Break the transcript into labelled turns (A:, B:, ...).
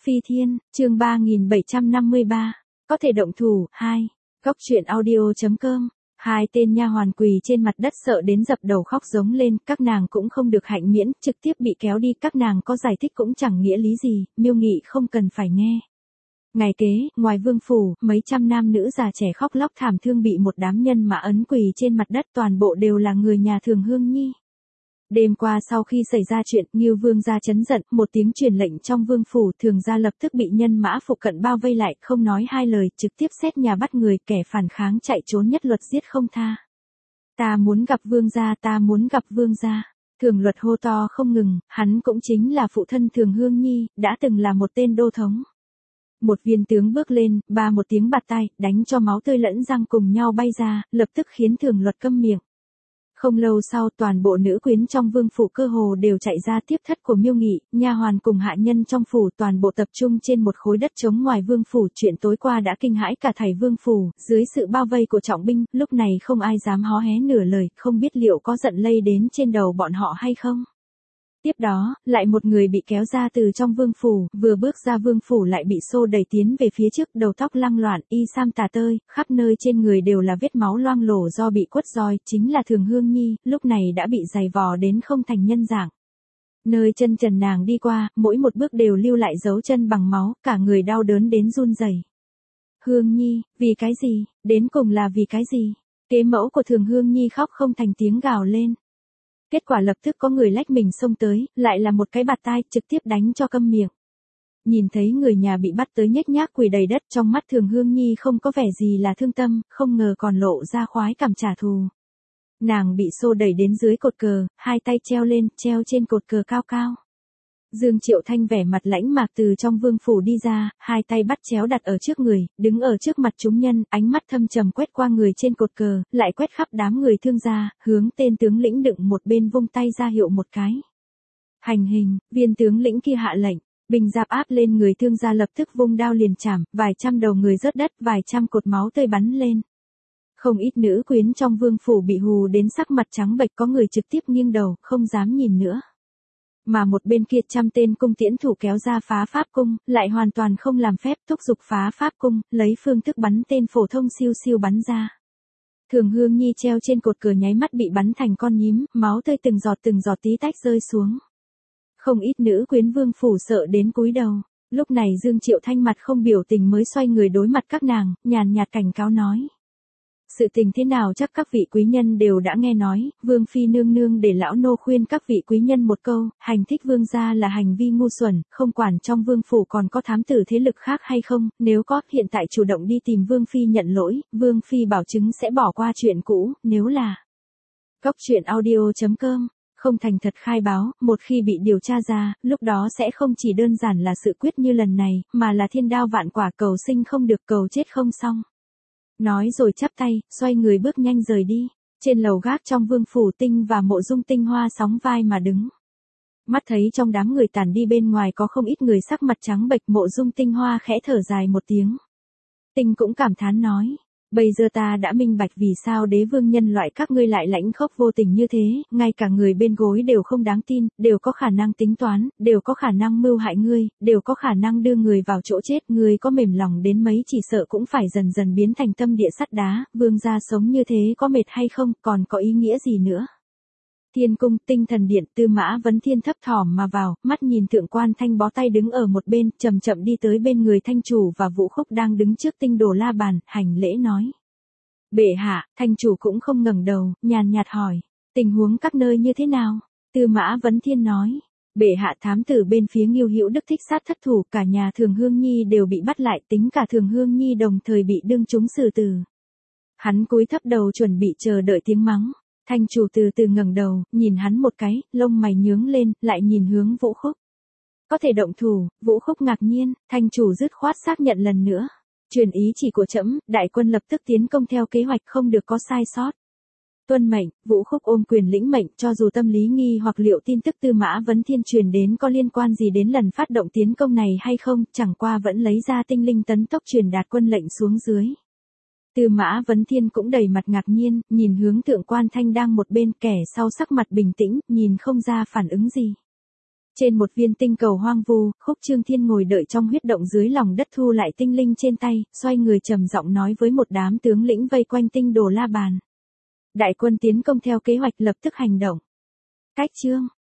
A: Phi Thiên, chương 3753, có thể động thủ, 2. Góc truyện audio.com. Hai tên nha hoàn quỳ trên mặt đất sợ đến dập đầu khóc giống lên, các nàng cũng không được hạnh miễn, trực tiếp bị kéo đi, các nàng có giải thích cũng chẳng nghĩa lý gì, Miêu Nghị không cần phải nghe. Ngày kế, ngoài vương phủ, mấy trăm nam nữ già trẻ khóc lóc thảm thương bị một đám nhân mã ấn quỳ trên mặt đất, toàn bộ đều là người nhà Thường Hương Nhi. Đêm qua sau khi xảy ra chuyện, Ngưu Vương gia chấn giận, một tiếng truyền lệnh trong vương phủ, Thường gia lập tức bị nhân mã phụ cận bao vây lại, không nói hai lời, trực tiếp xét nhà bắt người, kẻ phản kháng chạy trốn nhất luật giết không tha. Ta muốn gặp vương gia, ta muốn gặp vương gia. Thường Luật hô to không ngừng, hắn cũng chính là phụ thân Thường Hương Nhi, đã từng là một tên đô thống. Một viên tướng bước lên, một tiếng bạt tai, đánh cho máu tươi lẫn răng cùng nhau bay ra, lập tức khiến Thường Luật câm miệng. Không lâu sau, toàn bộ nữ quyến trong vương phủ cơ hồ đều chạy ra tiếp thất của Miêu Nghị, nha hoàn cùng hạ nhân trong phủ toàn bộ tập trung trên một khối đất trống ngoài vương phủ. Chuyện tối qua đã kinh hãi cả thảy vương phủ, dưới sự bao vây của trọng binh, lúc này không ai dám hó hé nửa lời, không biết liệu có giận lây đến trên đầu bọn họ hay không. Tiếp đó, lại một người bị kéo ra từ trong vương phủ, vừa bước ra vương phủ lại bị xô đẩy tiến về phía trước, đầu tóc lăng loạn, y sam tà tơi, khắp nơi trên người đều là vết máu loang lổ do bị quất roi, chính là Thường Hương Nhi, lúc này đã bị giày vò đến không thành nhân dạng. Nơi chân trần nàng đi qua, mỗi một bước đều lưu lại dấu chân bằng máu, cả người đau đớn đến run rẩy. Hương Nhi, vì cái gì, đến cùng là vì cái gì? Kế mẫu của Thường Hương Nhi khóc không thành tiếng gào lên. Kết quả lập tức có người lách mình xông tới, lại là một cái bạt tai, trực tiếp đánh cho câm miệng. Nhìn thấy người nhà bị bắt tới nhếch nhác quỳ đầy đất, trong mắt Thường Hương Nhi không có vẻ gì là thương tâm, không ngờ còn lộ ra khoái cảm trả thù. Nàng bị xô đẩy đến dưới cột cờ, hai tay treo lên, treo trên cột cờ cao cao. Dương Triệu Thanh vẻ mặt lãnh mạc từ trong vương phủ đi ra, hai tay bắt chéo đặt ở trước người, đứng ở trước mặt chúng nhân, ánh mắt thâm trầm quét qua người trên cột cờ, lại quét khắp đám người thương gia, hướng tên tướng lĩnh đựng một bên vung tay ra hiệu một cái. Hành hình, viên tướng lĩnh kia hạ lệnh, bình giáp áp lên người thương gia lập tức vung đao liền chảm, vài trăm đầu người rớt đất, vài trăm cột máu tươi bắn lên. Không ít nữ quyến trong vương phủ bị hù đến sắc mặt trắng bệch, có người trực tiếp nghiêng đầu, không dám nhìn nữa. Mà một bên kia trăm tên cung tiễn thủ kéo ra phá pháp cung, lại hoàn toàn không làm phép, thúc giục phá pháp cung, lấy phương thức bắn tên phổ thông siêu siêu bắn ra. Thường Hương Nhi treo trên cột cờ nháy mắt bị bắn thành con nhím, máu tươi từng giọt tí tách rơi xuống. Không ít nữ quyến vương phủ sợ đến cúi đầu. Lúc này Dương Triệu Thanh mặt không biểu tình mới xoay người đối mặt các nàng, nhàn nhạt cảnh cáo nói. Sự tình thế nào chắc các vị quý nhân đều đã nghe nói, Vương Phi nương nương để lão nô khuyên các vị quý nhân một câu, hành thích vương gia là hành vi ngu xuẩn, không quản trong vương phủ còn có thám tử thế lực khác hay không, nếu có, hiện tại chủ động đi tìm Vương Phi nhận lỗi, Vương Phi bảo chứng sẽ bỏ qua chuyện cũ, nếu là. Góc truyện audio.com. Không thành thật khai báo, một khi bị điều tra ra, lúc đó sẽ không chỉ đơn giản là sự quyết như lần này, mà là thiên đao vạn quả, cầu sinh không được cầu chết không xong. Nói rồi chắp tay, xoay người bước nhanh rời đi. Trên lầu gác trong vương phủ Tinh và Mộ Dung Tinh Hoa sóng vai mà đứng. Mắt thấy trong đám người tản đi bên ngoài có không ít người sắc mặt trắng bệch, Mộ Dung Tinh Hoa khẽ thở dài một tiếng. Tinh cũng cảm thán nói. Bây giờ ta đã minh bạch vì sao đế vương nhân loại các ngươi lại lãnh khốc vô tình như thế, ngay cả người bên gối đều không đáng tin, đều có khả năng tính toán, đều có khả năng mưu hại ngươi, đều có khả năng đưa người vào chỗ chết, ngươi có mềm lòng đến mấy chỉ sợ cũng phải dần dần biến thành tâm địa sắt đá, vương gia sống như thế có mệt hay không, còn có ý nghĩa gì nữa. Thiên cung, Tinh thần điện, Tư Mã Vấn Thiên thấp thỏm mà vào, mắt nhìn thượng quan Thanh bó tay đứng ở một bên, chậm chậm đi tới bên người Thanh chủ và Vũ Khúc đang đứng trước Tinh đồ la bàn, hành lễ nói. Bệ hạ, Thanh chủ cũng không ngẩng đầu, nhàn nhạt hỏi, tình huống các nơi như thế nào? Tư Mã Vấn Thiên nói, bệ hạ, thám tử bên phía Ngưu Hữu Đức thích sát thất thủ, cả nhà Thường Hương Nhi đều bị bắt lại, tính cả Thường Hương Nhi đồng thời bị đương chúng xử tử. Hắn cúi thấp đầu chuẩn bị chờ đợi tiếng mắng. Thanh chủ từ từ ngẩng đầu, nhìn hắn một cái, lông mày nhướng lên, lại nhìn hướng Vũ Khúc. Có thể động thủ, Vũ Khúc ngạc nhiên, Thanh chủ dứt khoát xác nhận lần nữa. Truyền ý chỉ của trẫm, đại quân lập tức tiến công theo kế hoạch, không được có sai sót. Tuân mệnh, Vũ Khúc ôm quyền lĩnh mệnh, cho dù tâm lý nghi hoặc liệu tin tức Tư Mã Vấn Thiên truyền đến có liên quan gì đến lần phát động tiến công này hay không, chẳng qua vẫn lấy ra tinh linh tấn tốc truyền đạt quân lệnh xuống dưới. Tư Mã Vấn Thiên cũng đầy mặt ngạc nhiên, nhìn hướng thượng quan Thanh đang một bên, kẻ sau sắc mặt bình tĩnh, nhìn không ra phản ứng gì. Trên một viên tinh cầu hoang vu, Khúc Trương Thiên ngồi đợi trong huyết động dưới lòng đất thu lại tinh linh trên tay, xoay người trầm giọng nói với một đám tướng lĩnh vây quanh tinh đồ La Bàn. Đại quân tiến công theo kế hoạch lập tức hành động. Cách chương